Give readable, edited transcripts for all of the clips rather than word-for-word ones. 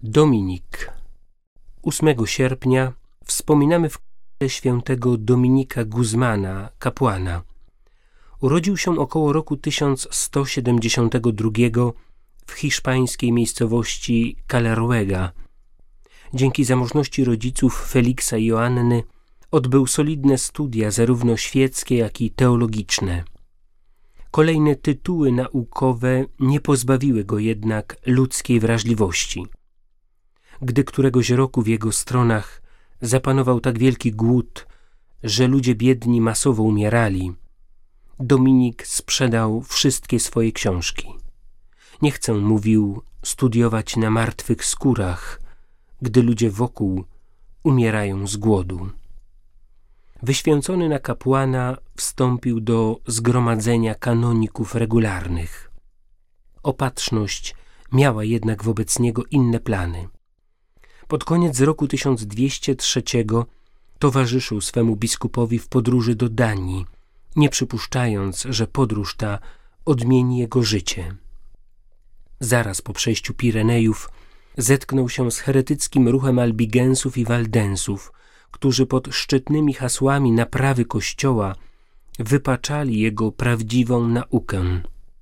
Dominik. 8 sierpnia wspominamy w kościele świętego Dominika Guzmana, kapłana. Urodził się około roku 1172 w hiszpańskiej miejscowości Caleruega. Dzięki zamożności rodziców Feliksa i Joanny odbył solidne studia zarówno świeckie, jak i teologiczne. Kolejne tytuły naukowe nie pozbawiły go jednak ludzkiej wrażliwości. Gdy któregoś roku w jego stronach zapanował tak wielki głód, że ludzie biedni masowo umierali, Dominik sprzedał wszystkie swoje książki. Nie chcę, mówił, studiować na martwych skórach, gdy ludzie wokół umierają z głodu. Wyświęcony na kapłana wstąpił do zgromadzenia kanoników regularnych. Opatrzność miała jednak wobec niego inne plany. Pod koniec roku 1203 towarzyszył swemu biskupowi w podróży do Danii, nie przypuszczając, że podróż ta odmieni jego życie. Zaraz po przejściu Pirenejów zetknął się z heretyckim ruchem albigensów i waldensów, którzy pod szczytnymi hasłami naprawy Kościoła wypaczali jego prawdziwą naukę.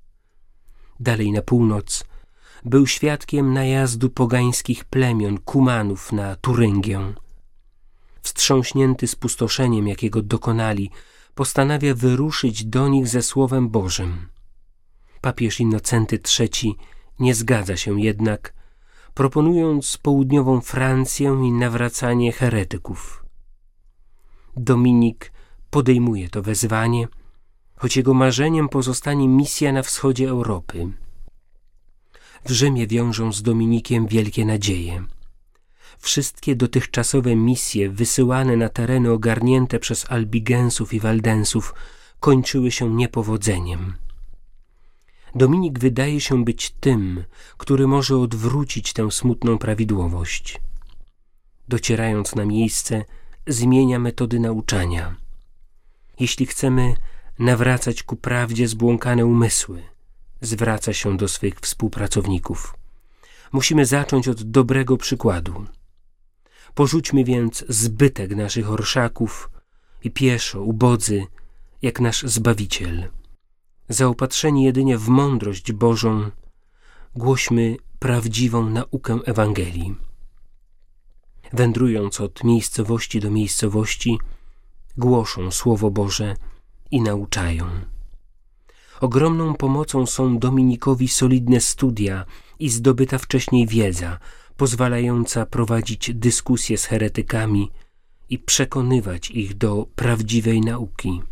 Dalej na północ był świadkiem najazdu pogańskich plemion Kumanów na Turyngię. Wstrząśnięty spustoszeniem, jakiego dokonali, postanawia wyruszyć do nich ze Słowem Bożym. Papież Innocenty III nie zgadza się jednak, proponując południową Francję i nawracanie heretyków. Dominik podejmuje to wezwanie, choć jego marzeniem pozostanie misja na wschodzie Europy. W Rzymie wiążą z Dominikiem wielkie nadzieje. Wszystkie dotychczasowe misje wysyłane na tereny ogarnięte przez albigensów i waldensów kończyły się niepowodzeniem. Dominik wydaje się być tym, który może odwrócić tę smutną prawidłowość. Docierając na miejsce, zmienia metody nauczania. Jeśli chcemy nawracać ku prawdzie zbłąkane umysły, zwraca się do swych współpracowników. Musimy zacząć od dobrego przykładu. Porzućmy więc zbytek naszych orszaków i pieszo, ubodzy, jak nasz Zbawiciel. Zaopatrzeni jedynie w mądrość Bożą, głośmy prawdziwą naukę Ewangelii. Wędrując od miejscowości do miejscowości, głoszą Słowo Boże i nauczają. Ogromną pomocą są Dominikowi solidne studia i zdobyta wcześniej wiedza, pozwalająca prowadzić dyskusje z heretykami i przekonywać ich do prawdziwej nauki.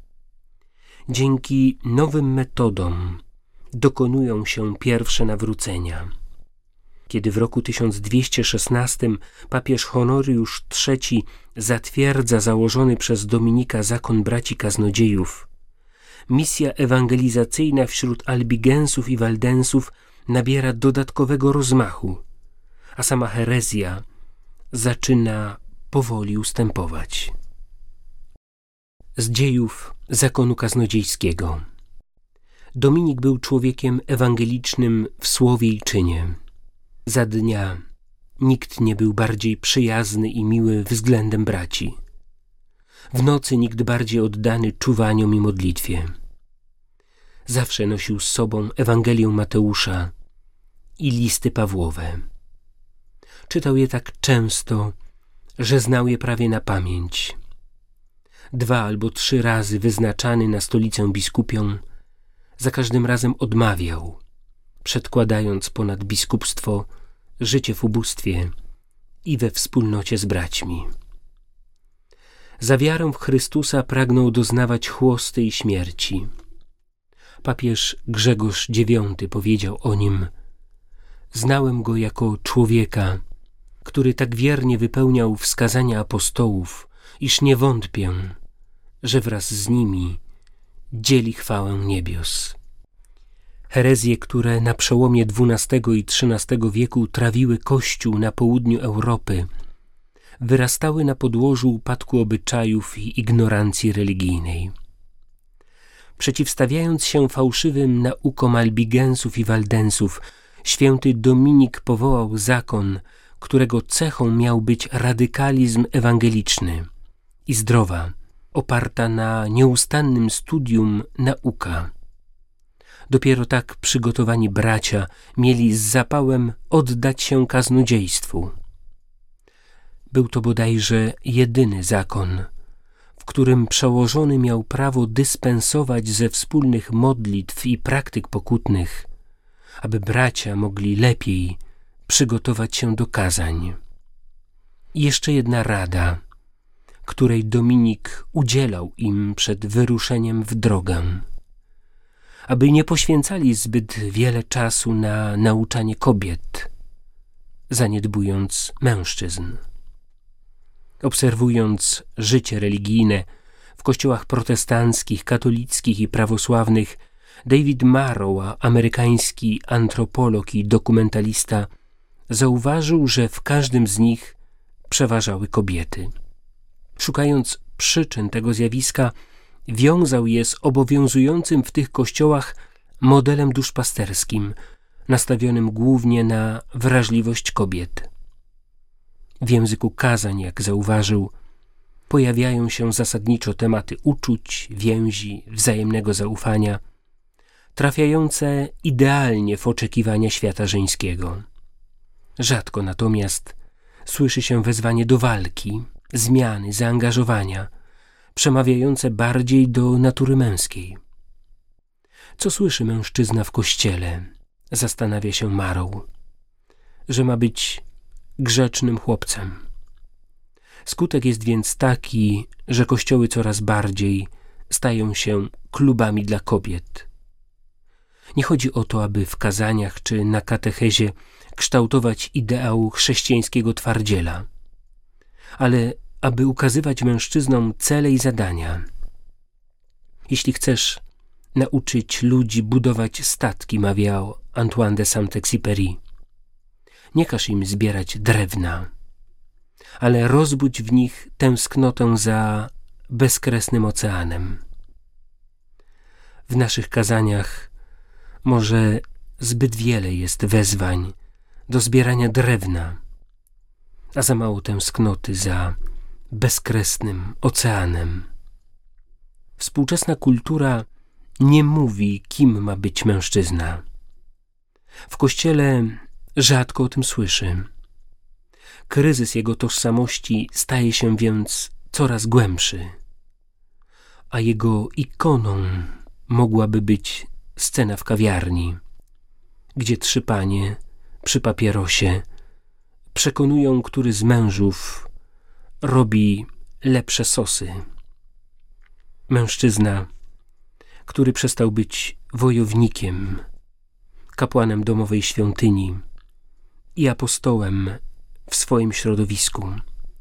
Dzięki nowym metodom dokonują się pierwsze nawrócenia. Kiedy w roku 1216 papież Honoriusz III zatwierdza założony przez Dominika zakon braci kaznodziejów, misja ewangelizacyjna wśród albigensów i waldensów nabiera dodatkowego rozmachu, a sama herezja zaczyna powoli ustępować. Z dziejów zakonu kaznodziejskiego. Dominik był człowiekiem ewangelicznym w słowie i czynie. Za dnia nikt nie był bardziej przyjazny i miły względem braci. W nocy nikt bardziej oddany czuwaniom i modlitwie. Zawsze nosił z sobą Ewangelię Mateusza i listy Pawłowe. Czytał je tak często, że znał je prawie na pamięć. 2 albo 3 razy wyznaczany na stolicę biskupią, za każdym razem odmawiał, przedkładając ponad biskupstwo życie w ubóstwie i we wspólnocie z braćmi. Za wiarę w Chrystusa pragnął doznawać chłosty i śmierci. Papież Grzegorz IX powiedział o nim: znałem go jako człowieka, który tak wiernie wypełniał wskazania apostołów, iż nie wątpię, że wraz z nimi dzieli chwałę niebios. Herezje, które na przełomie XII i XIII wieku trawiły Kościół na południu Europy, wyrastały na podłożu upadku obyczajów i ignorancji religijnej. Przeciwstawiając się fałszywym naukom albigensów i waldensów, Święty Dominik powołał zakon, którego cechą miał być radykalizm ewangeliczny i zdrowa, oparta na nieustannym studium nauka. Dopiero tak przygotowani bracia mieli z zapałem oddać się kaznodziejstwu. Był to bodajże jedyny zakon, w którym przełożony miał prawo dyspensować ze wspólnych modlitw i praktyk pokutnych, aby bracia mogli lepiej przygotować się do kazań. I jeszcze jedna rada, której Dominik udzielał im przed wyruszeniem w drogę, aby nie poświęcali zbyt wiele czasu na nauczanie kobiet, zaniedbując mężczyzn. Obserwując życie religijne w kościołach protestanckich, katolickich i prawosławnych, David Marrow, amerykański antropolog i dokumentalista, zauważył, że w każdym z nich przeważały kobiety. Szukając przyczyn tego zjawiska, wiązał je z obowiązującym w tych kościołach modelem duszpasterskim, nastawionym głównie na wrażliwość kobiet. W języku kazań, jak zauważył, pojawiają się zasadniczo tematy uczuć, więzi, wzajemnego zaufania, trafiające idealnie w oczekiwania świata żeńskiego. Rzadko natomiast słyszy się wezwanie do walki, zmiany, zaangażowania, przemawiające bardziej do natury męskiej. Co słyszy mężczyzna w kościele? Zastanawia się Marrow. Że ma być grzecznym chłopcem. Skutek jest więc taki, że kościoły coraz bardziej stają się klubami dla kobiet. Nie chodzi o to, aby w kazaniach czy na katechezie kształtować ideał chrześcijańskiego twardziela, ale aby ukazywać mężczyznom cele i zadania. Jeśli chcesz nauczyć ludzi budować statki, mawiał Antoine de Saint-Exupéry, nie każ im zbierać drewna, ale rozbudź w nich tęsknotę za bezkresnym oceanem. W naszych kazaniach może zbyt wiele jest wezwań do zbierania drewna, a za mało tęsknoty za bezkresnym oceanem. Współczesna kultura nie mówi, kim ma być mężczyzna. W kościele rzadko o tym słyszy. Kryzys jego tożsamości staje się więc coraz głębszy, a jego ikoną mogłaby być scena w kawiarni, gdzie trzy panie przy papierosie przekonują, który z mężów robi lepsze sosy. Mężczyzna, który przestał być wojownikiem, kapłanem domowej świątyni i apostołem w swoim środowisku,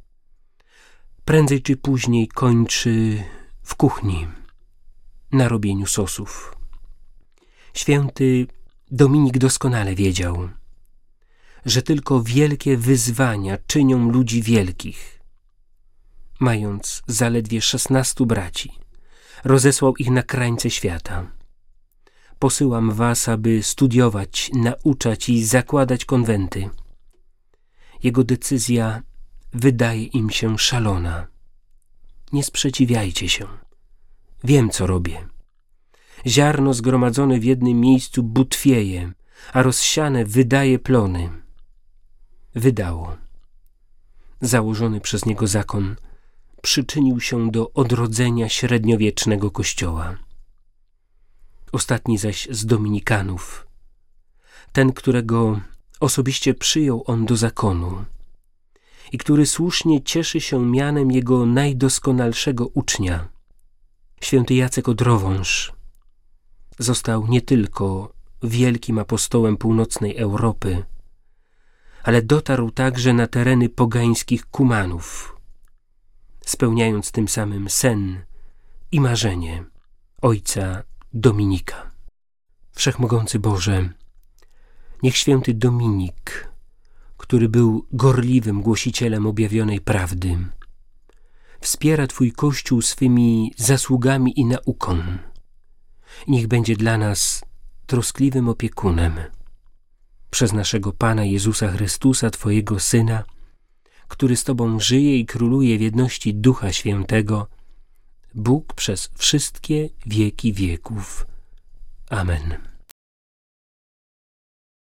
prędzej czy później kończy w kuchni na robieniu sosów. Święty Dominik doskonale wiedział, że tylko wielkie wyzwania czynią ludzi wielkich. Mając zaledwie 16 braci, rozesłał ich na krańce świata. Posyłam was, aby studiować, nauczać i zakładać konwenty. Jego decyzja wydaje im się szalona. Nie sprzeciwiajcie się. Wiem, co robię. Ziarno zgromadzone w jednym miejscu butwieje, a rozsiane wydaje plony. Wydało. Założony przez niego zakon przyczynił się do odrodzenia średniowiecznego kościoła. Ostatni zaś z dominikanów, ten, którego osobiście przyjął on do zakonu i który słusznie cieszy się mianem jego najdoskonalszego ucznia, święty Jacek Odrowąż, został nie tylko wielkim apostołem północnej Europy, ale dotarł także na tereny pogańskich Kumanów, spełniając tym samym sen i marzenie ojca Dominika. Wszechmogący Boże, niech święty Dominik, który był gorliwym głosicielem objawionej prawdy, wspiera Twój Kościół swymi zasługami i nauką. Niech będzie dla nas troskliwym opiekunem. przez naszego Pana Jezusa Chrystusa, Twojego Syna, który z Tobą żyje i króluje w jedności Ducha Świętego, Bóg przez wszystkie wieki wieków. Amen.